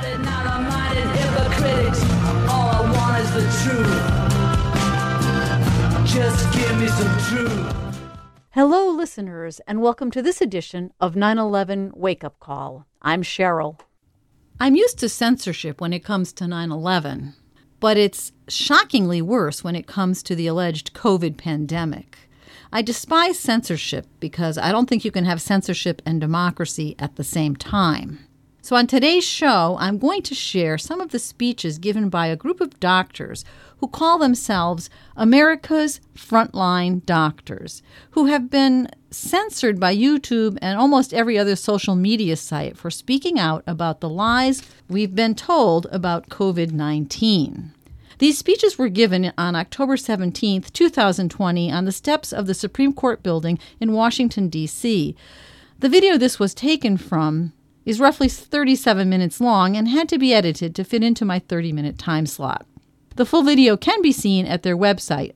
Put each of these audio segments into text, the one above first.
Narrow-minded hypocrites, all I want is the truth. Just give me some truth. Hello, listeners, and welcome to this edition of 9/11 Wake Up Call. I'm Cheryl. I'm used to censorship when it comes to 9/11, but it's shockingly worse when it comes to the alleged COVID pandemic. I despise censorship because I don't think you can have censorship and democracy at the same time. So on today's show, I'm going to share some of the speeches given by a group of doctors who call themselves America's Frontline Doctors, who have been censored by YouTube and almost every other social media site for speaking out about the lies we've been told about COVID-19. These speeches were given on October 17, 2020, on the steps of the Supreme Court building in Washington, D.C. The video this was taken from is roughly 37 minutes long and had to be edited to fit into my 30-minute time slot. The full video can be seen at their website,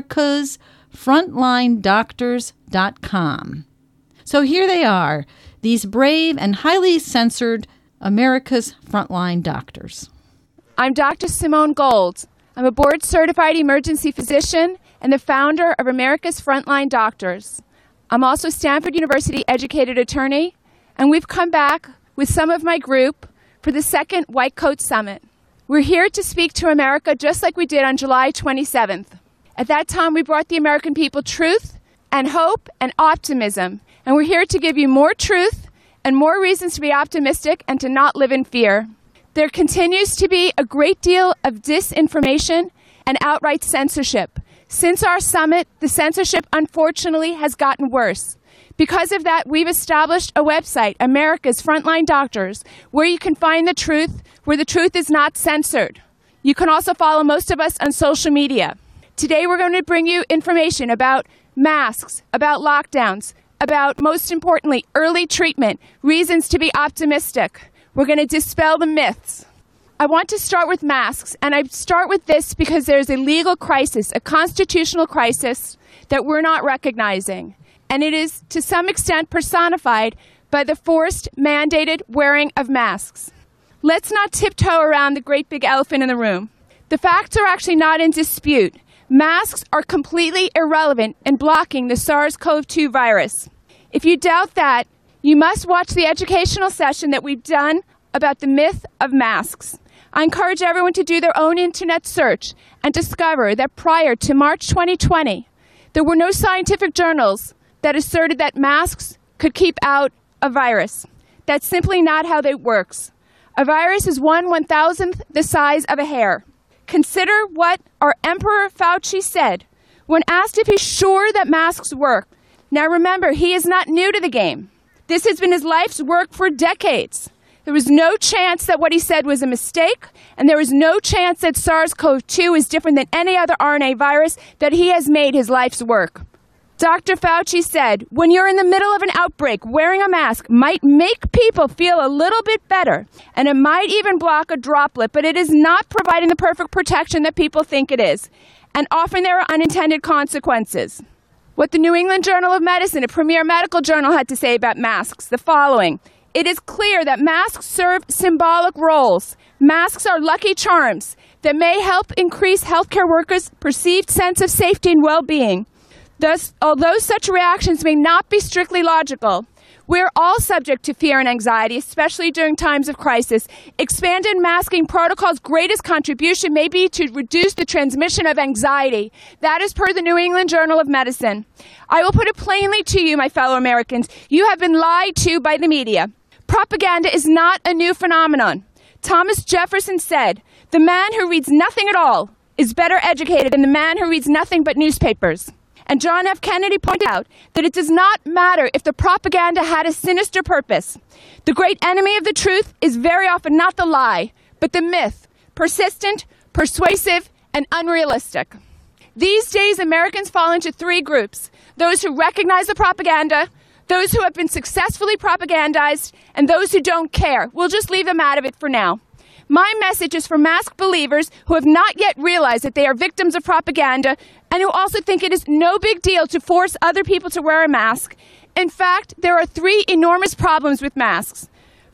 americasfrontlinedoctors.com. So here they are, these brave and highly censored America's Frontline Doctors. I'm Dr. Simone Gold. I'm a board-certified emergency physician and the founder of America's Frontline Doctors. I'm also a Stanford University-educated attorney, and we've come back with some of my group for the second White Coat Summit. We're here to speak to America just like we did on July 27th. At that time, we brought the American people truth and hope and optimism, and we're here to give you more truth and more reasons to be optimistic and to not live in fear. There continues to be a great deal of disinformation and outright censorship. Since our summit, the censorship unfortunately has gotten worse. Because of that, we've established a website, America's Frontline Doctors, where you can find the truth, where the truth is not censored. You can also follow most of us on social media. Today we're going to bring you information about masks, about lockdowns, about, most importantly, early treatment, reasons to be optimistic. We're going to dispel the myths. I want to start with masks, and I start with this because there's a legal crisis, a constitutional crisis that we're not recognizing. And it is, to some extent, personified by the forced, mandated wearing of masks. Let's not tiptoe around the great big elephant in the room. The facts are actually not in dispute. Masks are completely irrelevant in blocking the SARS-CoV-2 virus. If you doubt that, you must watch the educational session that we've done about the myth of masks. I encourage everyone to do their own internet search and discover that prior to March 2020, there were no scientific journals that asserted that masks could keep out a virus. That's simply not how that works. A virus is 1/1000th the size of a hair. Consider what our Emperor Fauci said when asked if he's sure that masks work. Now remember, he is not new to the game. This has been his life's work for decades. There was no chance that what he said was a mistake, and there was no chance that SARS-CoV-2 is different than any other RNA virus, that he has made his life's work. Dr. Fauci said, when you're in the middle of an outbreak, wearing a mask might make people feel a little bit better, and it might even block a droplet, but it is not providing the perfect protection that people think it is. And often there are unintended consequences. What the New England Journal of Medicine, a premier medical journal, had to say about masks, the following. It is clear that masks serve symbolic roles. Masks are lucky charms that may help increase healthcare workers' perceived sense of safety and well-being. Thus, although such reactions may not be strictly logical, we're all subject to fear and anxiety, especially during times of crisis. Expanded masking protocols' greatest contribution may be to reduce the transmission of anxiety. That is per the New England Journal of Medicine. I will put it plainly to you, my fellow Americans. You have been lied to by the media. Propaganda is not a new phenomenon. Thomas Jefferson said, "The man who reads nothing at all is better educated than the man who reads nothing but newspapers." And John F. Kennedy pointed out that it does not matter if the propaganda had a sinister purpose. The great enemy of the truth is very often not the lie, but the myth, persistent, persuasive, and unrealistic. These days, Americans fall into three groups: those who recognize the propaganda, those who have been successfully propagandized, and those who don't care. We'll just leave them out of it for now. My message is for mask believers who have not yet realized that they are victims of propaganda and who also think it is no big deal to force other people to wear a mask. In fact, there are three enormous problems with masks.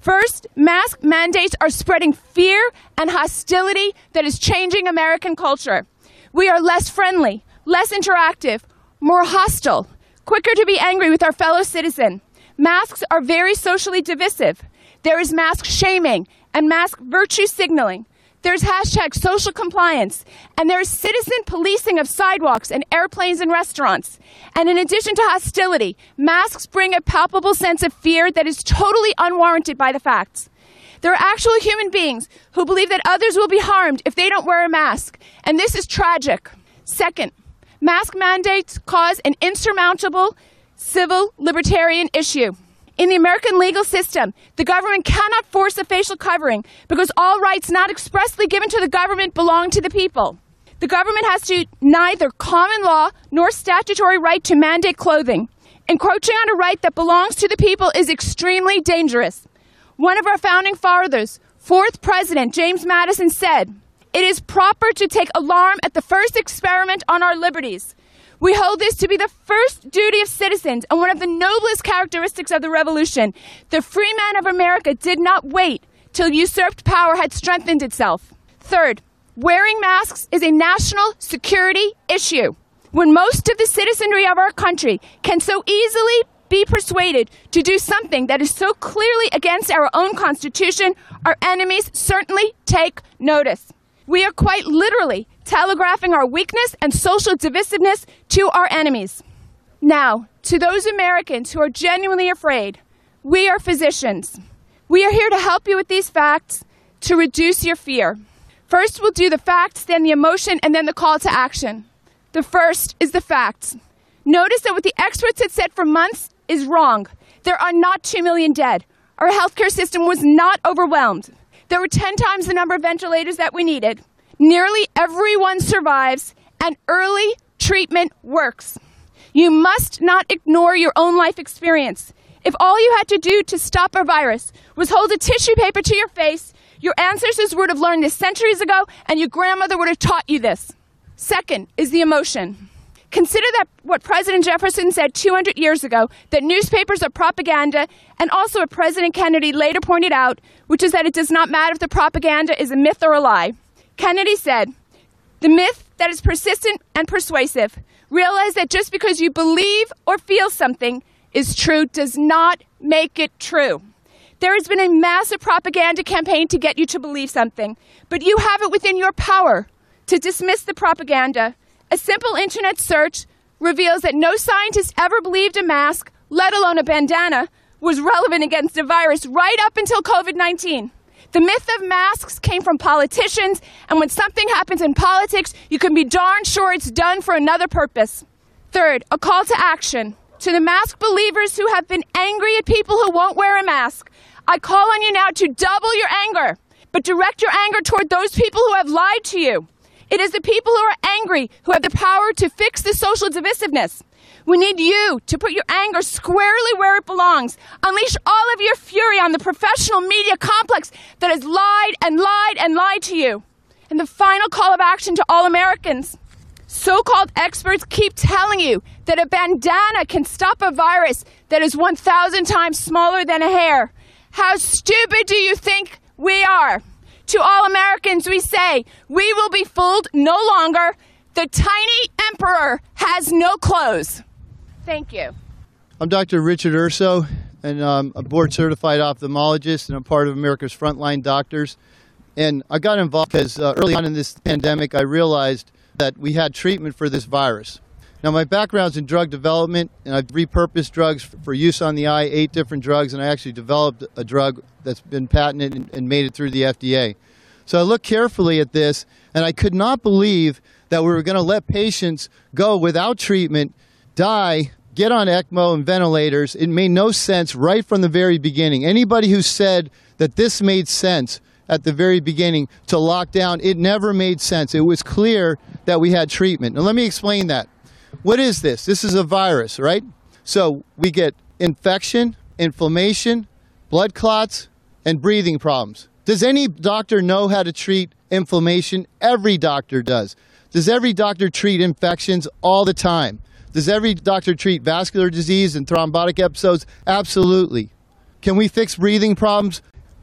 First, mask mandates are spreading fear and hostility that is changing American culture. We are less friendly, less interactive, more hostile, quicker to be angry with our fellow citizen. Masks are very socially divisive. There is mask shaming and mask virtue signaling. There's hashtag social compliance, and there is citizen policing of sidewalks and airplanes and restaurants. And in addition to hostility, masks bring a palpable sense of fear that is totally unwarranted by the facts. There are actual human beings who believe that others will be harmed if they don't wear a mask, and this is tragic. Second, mask mandates cause an insurmountable civil libertarian issue. In the American legal system, the government cannot force a facial covering because all rights not expressly given to the government belong to the people. The government has neither common law nor statutory right to mandate clothing. Encroaching on a right that belongs to the people is extremely dangerous. One of our founding fathers, fourth president, James Madison, said, "It is proper to take alarm at the first experiment on our liberties." We hold this to be the first duty of citizens and one of the noblest characteristics of the Revolution. The free men of America did not wait till usurped power had strengthened itself. Third, wearing masks is a national security issue. When most of the citizenry of our country can so easily be persuaded to do something that is so clearly against our own Constitution, our enemies certainly take notice. We are quite literally telegraphing our weakness and social divisiveness to our enemies. Now, to those Americans who are genuinely afraid, we are physicians. We are here to help you with these facts to reduce your fear. First, we'll do the facts, then the emotion, and then the call to action. The first is the facts. Notice that what the experts had said for months is wrong. There are not 2 million dead. Our healthcare system was not overwhelmed. There were 10 times the number of ventilators that we needed. Nearly everyone survives, and early treatment works. You must not ignore your own life experience. If all you had to do to stop a virus was hold a tissue paper to your face, your ancestors would have learned this centuries ago, and your grandmother would have taught you this. Second is the emotion. Consider that what President Jefferson said 200 years ago, that newspapers are propaganda, and also what President Kennedy later pointed out, which is that it does not matter if the propaganda is a myth or a lie. Kennedy said, "The myth that is persistent and persuasive. Realize that just because you believe or feel something is true does not make it true." There has been a massive propaganda campaign to get you to believe something, but you have it within your power to dismiss the propaganda. A simple internet search reveals that no scientist ever believed a mask, let alone a bandana, was relevant against a virus right up until COVID-19. The myth of masks came from politicians, and when something happens in politics, you can be darn sure it's done for another purpose. Third, a call to action. To the mask believers who have been angry at people who won't wear a mask, I call on you now to double your anger, but direct your anger toward those people who have lied to you. It is the people who are angry who have the power to fix the social divisiveness. We need you to put your anger squarely where it belongs. Unleash all of your fury on the professional media complex that has lied and lied and lied to you. And the final call of action to all Americans. So-called experts keep telling you that a bandana can stop a virus that is 1,000 times smaller than a hair. How stupid do you think we are? To all Americans, we say, we will be fooled no longer. The tiny emperor has no clothes. Thank you. I'm Dr. Richard Urso, and I'm a board-certified ophthalmologist, and I'm part of America's Frontline Doctors. And I got involved because early on in this pandemic, I realized that we had treatment for this virus. Now, my background's in drug development, and I've repurposed drugs for use on the eye, 8 different drugs, and I actually developed a drug that's been patented and made it through the FDA. So I looked carefully at this, and I could not believe that we were going to let patients go without treatment, die, get on ECMO and ventilators. It made no sense right from the very beginning. Anybody who said that this made sense at the very beginning to lock down, it never made sense. It was clear that we had treatment. Now let me explain that. What is this? This is a virus, right? So we get infection, inflammation, blood clots, and breathing problems. Does any doctor know how to treat inflammation? Every doctor does. Does every doctor treat infections? All the time. Does every doctor treat vascular disease and thrombotic episodes? Absolutely. Can we fix breathing problems?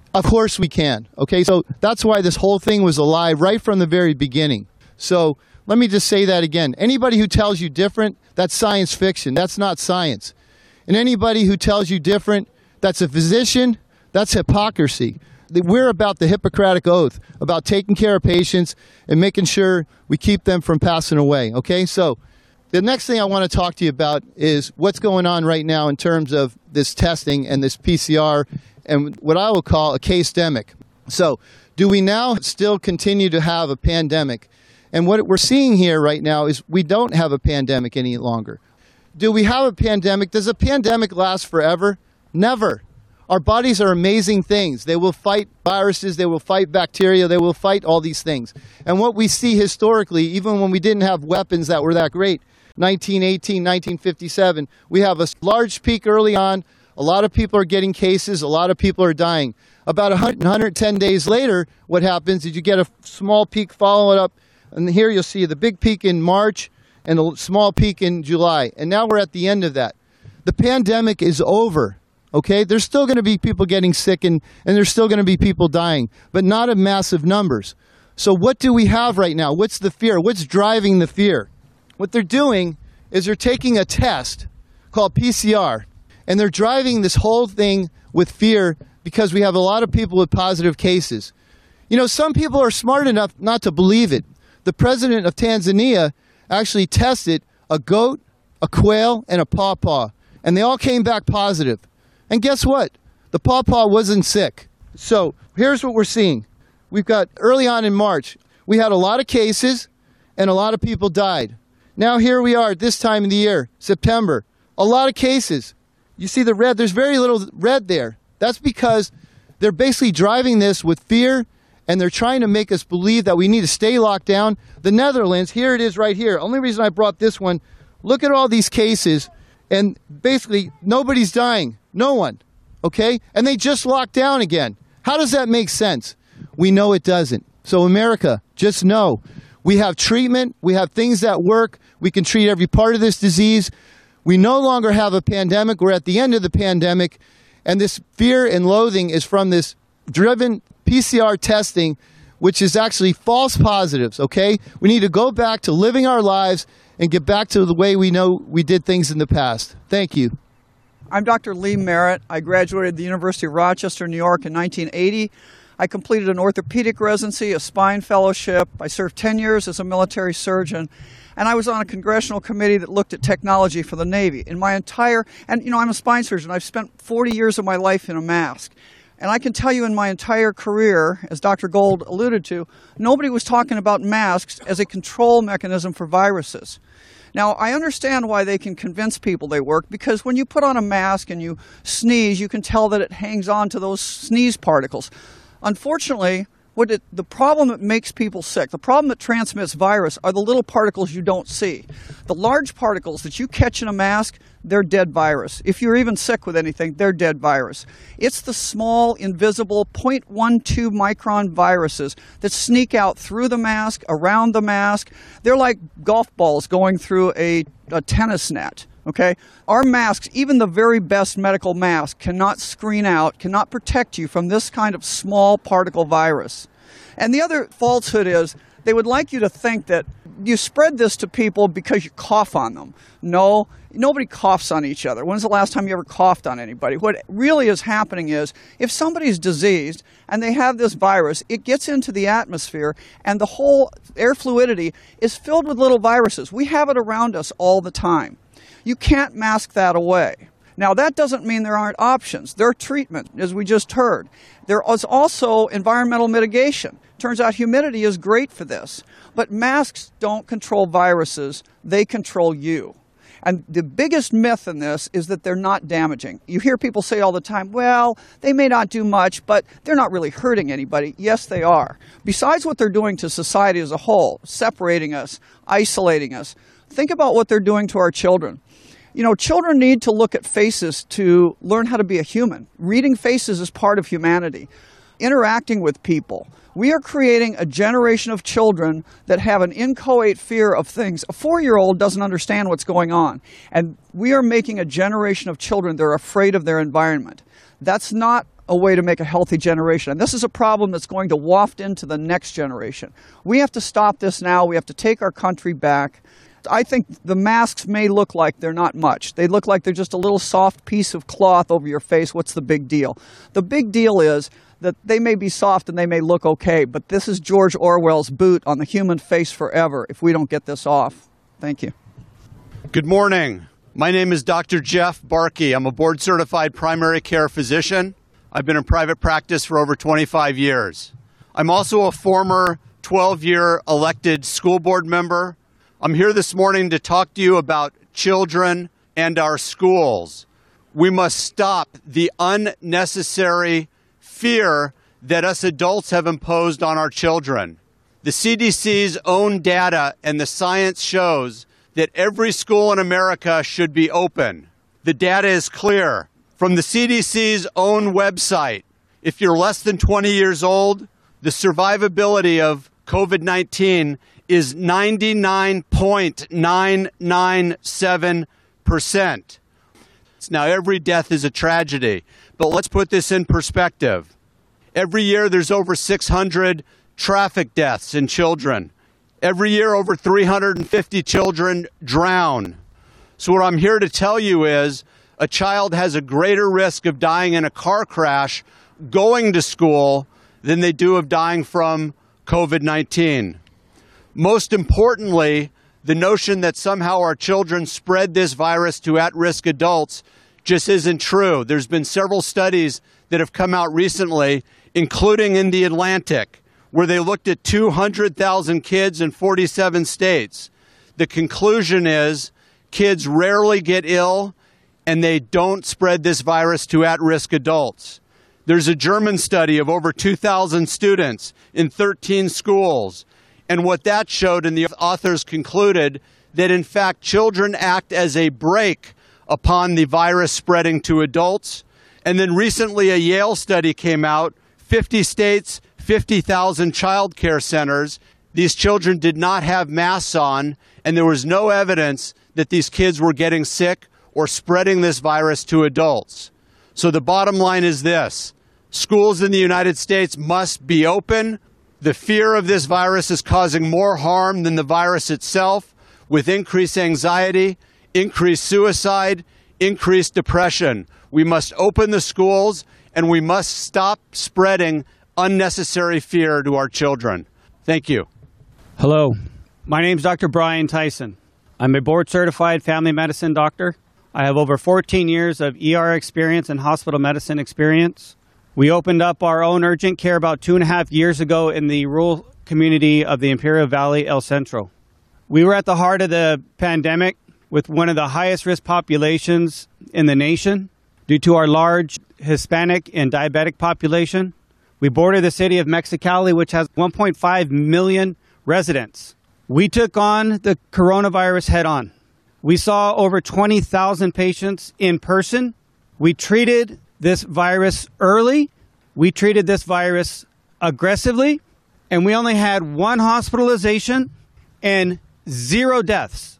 Of course we can. Okay, so that's why this whole thing was a lie right from the very beginning. So let me just say that again. Anybody who tells you different, that's science fiction. That's not science. And anybody who tells you different, that's a physician, that's hypocrisy. We're about the Hippocratic Oath, about taking care of patients and making sure we keep them from passing away. Okay, so the next thing I want to talk to you about is what's going on right now in terms of this testing and this PCR and what I will call a case-demic. So do we now still continue to have a pandemic? And what we're seeing here right now is we don't have a pandemic any longer. Do we have a pandemic? Does a pandemic last forever? Never. Our bodies are amazing things. They will fight viruses, they will fight bacteria, they will fight all these things. And what we see historically, even when we didn't have weapons that were that great, 1918, 1957, we have a large peak early on. A lot of people are getting cases. A lot of people are dying. About 110 days later, what happens is you get a small peak, follow it up. And here you'll see the big peak in March and a small peak in July. And now we're at the end of that. The pandemic is over, okay? There's still going to be people getting sick and there's still going to be people dying, but not in massive numbers. So what do we have right now? What's the fear? What's driving the fear? What they're doing is they're taking a test called PCR, and they're driving this whole thing with fear because we have a lot of people with positive cases. You know, some people are smart enough not to believe it. The president of Tanzania actually tested a goat, a quail, and a pawpaw, and they all came back positive. And guess what? The pawpaw wasn't sick. So here's what we're seeing. We've got early on in March, we had a lot of cases and a lot of people died. Now here we are at this time of the year, September, a lot of cases. You see the red, there's very little red there. That's because they're basically driving this with fear, and they're trying to make us believe that we need to stay locked down. The Netherlands, here it is right here. Only reason I brought this one, look at all these cases, and basically nobody's dying. No one, okay? And they just locked down again. How does that make sense? We know it doesn't. So America, just know, we have treatment, we have things that work, we can treat every part of this disease. We no longer have a pandemic, we're at the end of the pandemic, and this fear and loathing is from this driven PCR testing, which is actually false positives, okay? We need to go back to living our lives and get back to the way we know we did things in the past. Thank you. I'm Dr. Lee Merritt. I graduated at the University of Rochester, New York in 1980. I completed an orthopedic residency, a spine fellowship. I served 10 years as a military surgeon. And I was on a congressional committee that looked at technology for the Navy. I'm a spine surgeon. I've spent 40 years of my life in a mask. And I can tell you in my entire career, as Dr. Gold alluded to, nobody was talking about masks as a control mechanism for viruses. Now, I understand why they can convince people they work, because when you put on a mask and you sneeze, you can tell that it hangs on to those sneeze particles. Unfortunately, the problem that makes people sick, the problem that transmits virus, are the little particles you don't see. The large particles that you catch in a mask, they're dead virus. If you're even sick with anything, they're dead virus. It's the small, invisible 0.12 micron viruses that sneak out through the mask, around the mask. They're like golf balls going through a tennis net. Okay? Our masks, even the very best medical mask, cannot screen out, cannot protect you from this kind of small particle virus. And the other falsehood is they would like you to think that you spread this to people because you cough on them. No, nobody coughs on each other. When's the last time you ever coughed on anybody? What really is happening is if somebody's diseased and they have this virus, it gets into the atmosphere and the whole air fluidity is filled with little viruses. We have it around us all the time. You can't mask that away. Now, that doesn't mean there aren't options. There are treatment, as we just heard. There is also environmental mitigation. Turns out humidity is great for this. But masks don't control viruses. They control you. And the biggest myth in this is that they're not damaging. You hear people say all the time, well, they may not do much, but they're not really hurting anybody. Yes, they are. Besides what they're doing to society as a whole, separating us, isolating us, think about what they're doing to our children. You know, children need to look at faces to learn how to be a human. Reading faces is part of humanity. Interacting with people. We are creating a generation of children that have an inchoate fear of things. A 4-year-old doesn't understand what's going on. And we are making a generation of children that are afraid of their environment. That's not a way to make a healthy generation. And this is a problem that's going to waft into the next generation. We have to stop this now. We have to take our country back. I think the masks may look like they're not much. They look like they're just a little soft piece of cloth over your face. What's the big deal? The big deal is that they may be soft and they may look okay, but this is George Orwell's boot on the human face forever if we don't get this off. Thank you. Good morning. My name is Dr. Jeff Barkey. I'm a board-certified primary care physician. I've been in private practice for over 25 years. I'm also a former 12-year elected school board member. I'm here this morning to talk to you about children and our schools. We must stop the unnecessary fear that us adults have imposed on our children. The CDC's own data and the science shows that every school in America should be open. The data is clear. From the CDC's own website, if you're less than 20 years old, the survivability of COVID-19 is 99.997%. Now, every death is a tragedy, but let's put this in perspective. Every year, there's over 600 traffic deaths in children. Every year, over 350 children drown. So what I'm here to tell you is a child has a greater risk of dying in a car crash going to school than they do of dying from COVID-19. Most importantly, the notion that somehow our children spread this virus to at-risk adults just isn't true. There's been several studies that have come out recently, including in The Atlantic, where they looked at 200,000 kids in 47 states. The conclusion is kids rarely get ill and they don't spread this virus to at-risk adults. There's a German study of over 2,000 students in 13 schools. And what that showed, and the authors concluded, that in fact children act as a brake upon the virus spreading to adults. And then recently a Yale study came out, 50 states, 50,000 child care centers. These children did not have masks on, and there was no evidence that these kids were getting sick or spreading this virus to adults. So the bottom line is this: schools in the United States must be open. The fear of this virus is causing more harm than the virus itself, with increased anxiety, increased suicide, increased depression. We must open the schools, and we must stop spreading unnecessary fear to our children. Thank you. Hello, my name is Dr. Brian Tyson. I'm a board-certified family medicine doctor. I have over 14 years of ER experience and hospital medicine experience. We opened up our own urgent care about 2.5 years ago in the rural community of the Imperial Valley, El Centro. We were at the heart of the pandemic with one of the highest risk populations in the nation due to our large Hispanic and diabetic population. We border the city of Mexicali, which has 1.5 million residents. We took on the coronavirus head on. We saw over 20,000 patients in person. We treated this virus early. We treated this virus aggressively, and we only had 1 hospitalization and 0 deaths.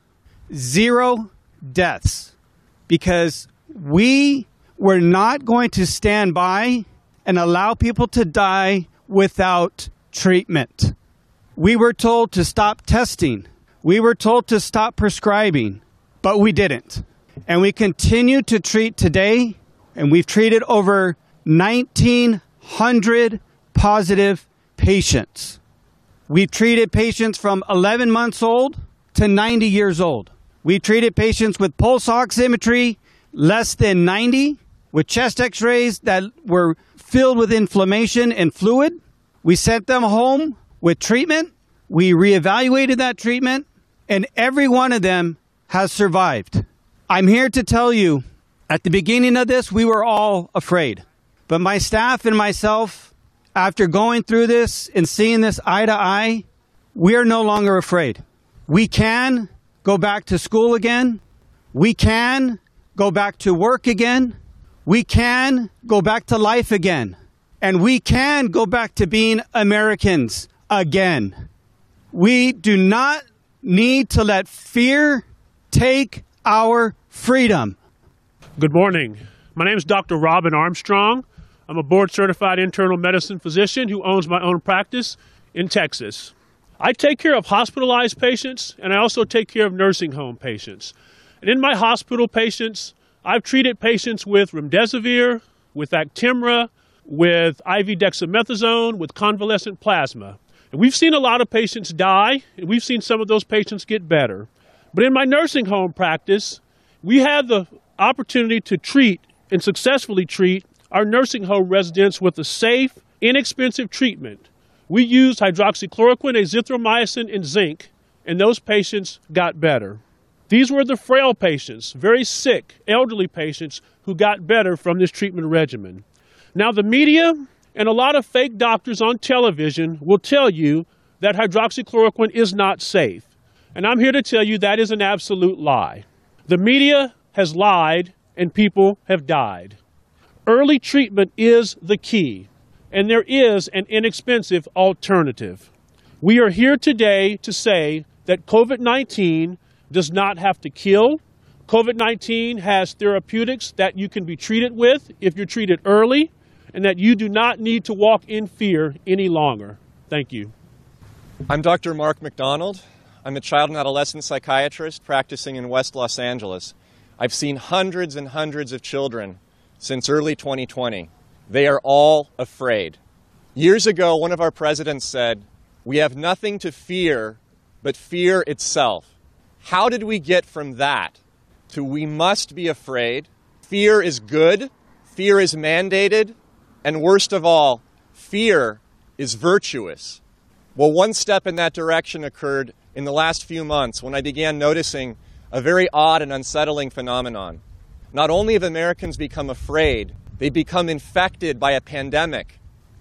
0 deaths. Because we were not going to stand by and allow people to die without treatment. We were told to stop testing. We were told to stop prescribing, but we didn't. And we continue to treat today, and we've treated over 1,900 positive patients. We've treated patients from 11 months old to 90 years old. We've treated patients with pulse oximetry less than 90, with chest x-rays that were filled with inflammation and fluid. We sent them home with treatment. We reevaluated that treatment, and every one of them has survived. I'm here to tell you, at the beginning of this, we were all afraid. But my staff and myself, after going through this and seeing this eye to eye, we are no longer afraid. We can go back to school again. We can go back to work again. We can go back to life again. And we can go back to being Americans again. We do not need to let fear take our freedom. Good morning. My name is Dr. Robin Armstrong. I'm a board-certified internal medicine physician who owns my own practice in Texas. I take care of hospitalized patients, and I also take care of nursing home patients. And in my hospital patients, I've treated patients with remdesivir, with Actemra, with IV dexamethasone, with convalescent plasma. And we've seen a lot of patients die, and we've seen some of those patients get better. But in my nursing home practice, we have the opportunity to treat and successfully treat our nursing home residents with a safe, inexpensive treatment. We used hydroxychloroquine, azithromycin, and zinc, and those patients got better. These were the frail patients, very sick, elderly patients who got better from this treatment regimen. Now, the media and a lot of fake doctors on television will tell you that hydroxychloroquine is not safe. And I'm here to tell you that is an absolute lie. The media has lied, and people have died. Early treatment is the key, and there is an inexpensive alternative. We are here today to say that COVID-19 does not have to kill. COVID-19 has therapeutics that you can be treated with if you're treated early, and that you do not need to walk in fear any longer. Thank you. I'm Dr. Mark McDonald. I'm a child and adolescent psychiatrist practicing in West Los Angeles. I've seen hundreds and hundreds of children since early 2020. They are all afraid. Years ago, one of our presidents said, "We have nothing to fear but fear itself." How did we get from that to we must be afraid? Fear is good, fear is mandated, and worst of all, fear is virtuous. Well, one step in that direction occurred in the last few months when I began noticing a very odd and unsettling phenomenon. Not only have Americans become afraid, they become infected by a pandemic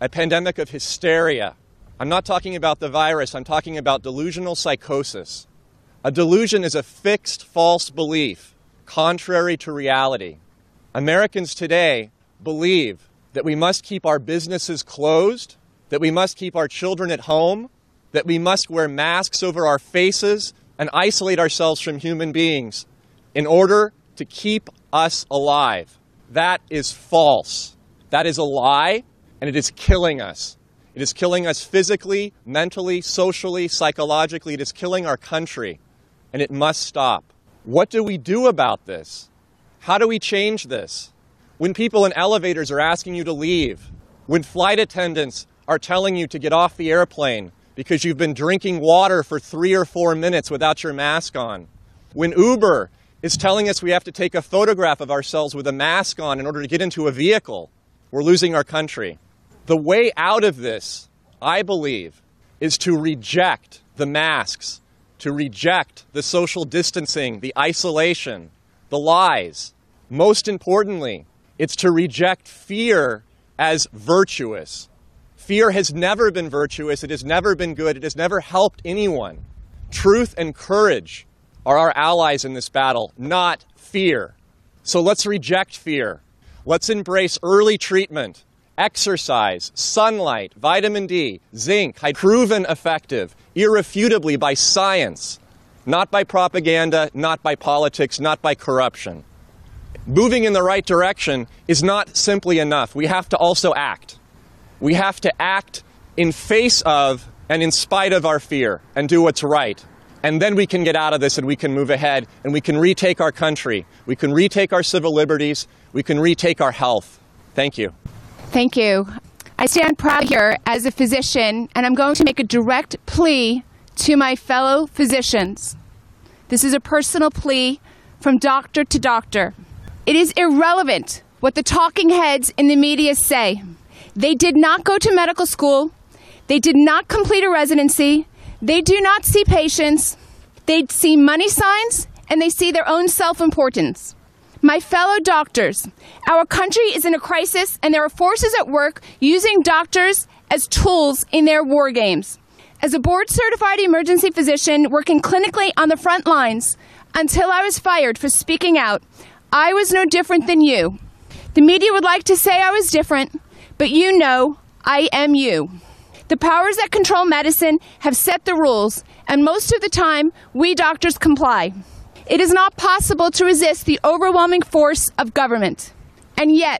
of hysteria. I'm not talking about the virus, I'm talking about delusional psychosis. A delusion is a fixed false belief, contrary to reality. Americans today believe that we must keep our businesses closed, that we must keep our children at home, that we must wear masks over our faces and isolate ourselves from human beings in order to keep us alive. That is false. That is a lie, and it is killing us. It is killing us physically, mentally, socially, psychologically. It is killing our country, and it must stop. What do we do about this? How do we change this? When people in elevators are asking you to leave, when flight attendants are telling you to get off the airplane because you've been drinking water for 3 or 4 minutes without your mask on, when Uber is telling us we have to take a photograph of ourselves with a mask on in order to get into a vehicle, we're losing our country. The way out of this, I believe, is to reject the masks, to reject the social distancing, the isolation, the lies. Most importantly, it's to reject fear as virtuous. Fear has never been virtuous. It has never been good. It has never helped anyone. Truth and courage are our allies in this battle, not fear. So let's reject fear. Let's embrace early treatment, exercise, sunlight, vitamin D, zinc, proven effective, irrefutably by science, not by propaganda, not by politics, not by corruption. Moving in the right direction is not simply enough. We have to also act. We have to act in face of and in spite of our fear and do what's right. And then we can get out of this and we can move ahead and we can retake our country. We can retake our civil liberties. We can retake our health. Thank you. Thank you. I stand proud here as a physician, and I'm going to make a direct plea to my fellow physicians. This is a personal plea from doctor to doctor. It is irrelevant what the talking heads in the media say. They did not go to medical school. They did not complete a residency. They do not see patients. They see money signs, and they see their own self-importance. My fellow doctors, our country is in a crisis, and there are forces at work using doctors as tools in their war games. As a board-certified emergency physician working clinically on the front lines, until I was fired for speaking out, I was no different than you. The media would like to say I was different, but you know I am you. The powers that control medicine have set the rules, and most of the time, we doctors comply. It is not possible to resist the overwhelming force of government. And yet,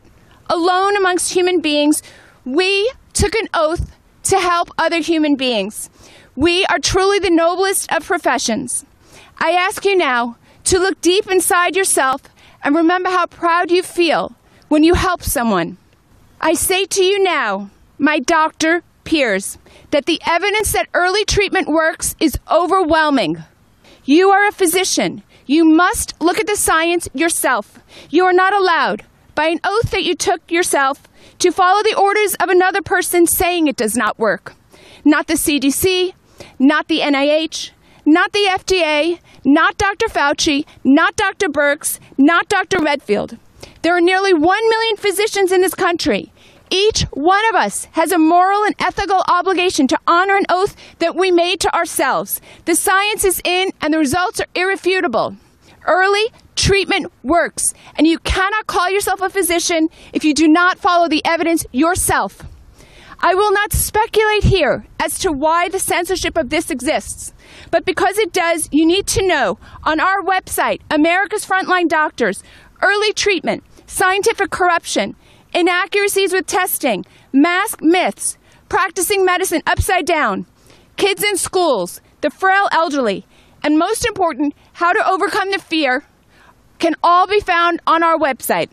alone amongst human beings, we took an oath to help other human beings. We are truly the noblest of professions. I ask you now to look deep inside yourself and remember how proud you feel when you help someone. I say to you now, my doctor peers, that the evidence that early treatment works is overwhelming. You are a physician. You must look at the science yourself. You are not allowed, by an oath that you took yourself, to follow the orders of another person saying it does not work. Not the CDC, not the NIH, not the FDA, not Dr. Fauci, not Dr. Birx, not Dr. Redfield. There are nearly 1 million physicians in this country. Each one of us has a moral and ethical obligation to honor an oath that we made to ourselves. The science is in, and the results are irrefutable. Early treatment works, and you cannot call yourself a physician if you do not follow the evidence yourself. I will not speculate here as to why the censorship of this exists, but because it does, you need to know on our website, America's Frontline Doctors, early treatment, scientific corruption, inaccuracies with testing, mask myths, practicing medicine upside down, kids in schools, the frail elderly, and most important, how to overcome the fear, can all be found on our website.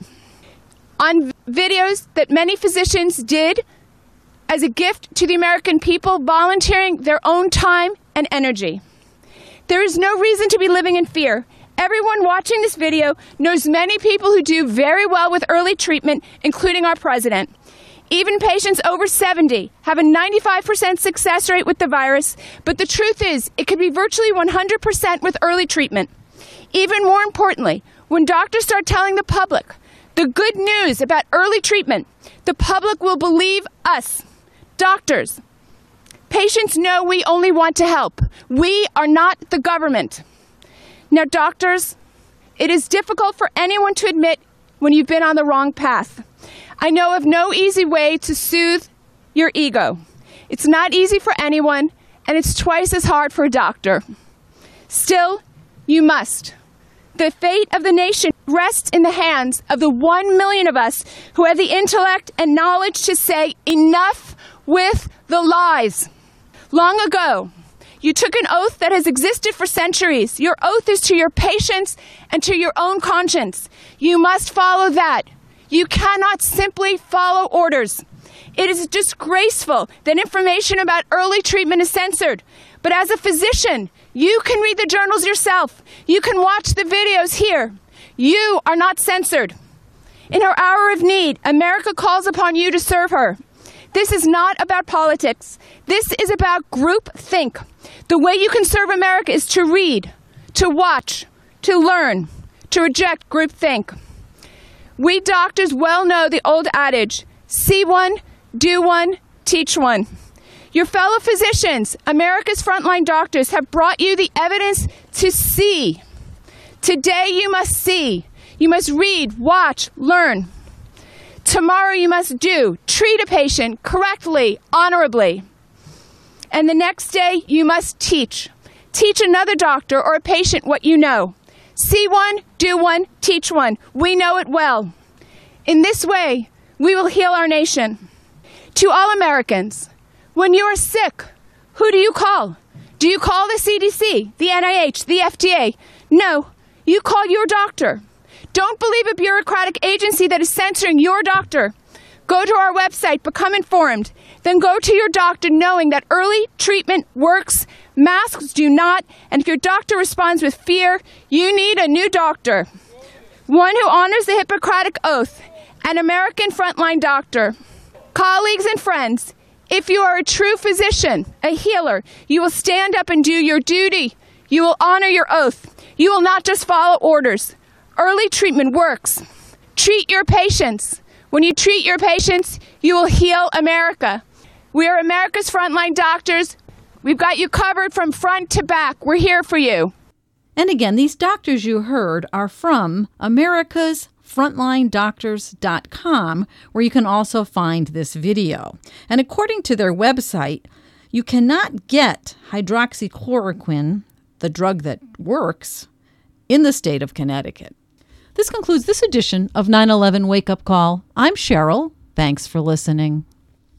On videos that many physicians did as a gift to the American people, volunteering their own time and energy. There is no reason to be living in fear. Everyone watching this video knows many people who do very well with early treatment, including our president. Even patients over 70 have a 95% success rate with the virus, but the truth is it could be virtually 100% with early treatment. Even more importantly, when doctors start telling the public the good news about early treatment, the public will believe us, doctors. Patients know we only want to help. We are not the government. Now, doctors, it is difficult for anyone to admit when you've been on the wrong path. I know of no easy way to soothe your ego. It's not easy for anyone, and it's twice as hard for a doctor. Still, you must. The fate of the nation rests in the hands of the 1 million of us who have the intellect and knowledge to say enough with the lies. Long ago, you took an oath that has existed for centuries. Your oath is to your patients and to your own conscience. You must follow that. You cannot simply follow orders. It is disgraceful that information about early treatment is censored. But as a physician, you can read the journals yourself. You can watch the videos here. You are not censored. In her hour of need, America calls upon you to serve her. This is not about politics. This is about group think. The way you can serve America is to read, to watch, to learn, to reject group think. We doctors well know the old adage, see one, do one, teach one. Your fellow physicians, America's frontline doctors, have brought you the evidence to see. Today you must see. You must read, watch, learn. Tomorrow you must do, treat a patient correctly, honorably. And the next day you must teach. Teach another doctor or a patient what you know. See one, do one, teach one. We know it well. In this way, we will heal our nation. To all Americans, when you are sick, who do you call? Do you call the CDC, the NIH, the FDA? No, you call your doctor. Don't believe a bureaucratic agency that is censoring your doctor. Go to our website, become informed. Then go to your doctor knowing that early treatment works, masks do not, and if your doctor responds with fear, you need a new doctor. One who honors the Hippocratic Oath, an American frontline doctor. Colleagues and friends, if you are a true physician, a healer, you will stand up and do your duty. You will honor your oath. You will not just follow orders. Early treatment works. Treat your patients. When you treat your patients, you will heal America. We are America's frontline doctors. We've got you covered from front to back. We're here for you. And again, these doctors you heard are from America's frontlinedoctors.com, where you can also find this video. And according to their website, you cannot get hydroxychloroquine, the drug that works, in the state of Connecticut. This concludes this edition of 9/11 Wake Up Call. I'm Cheryl. Thanks for listening.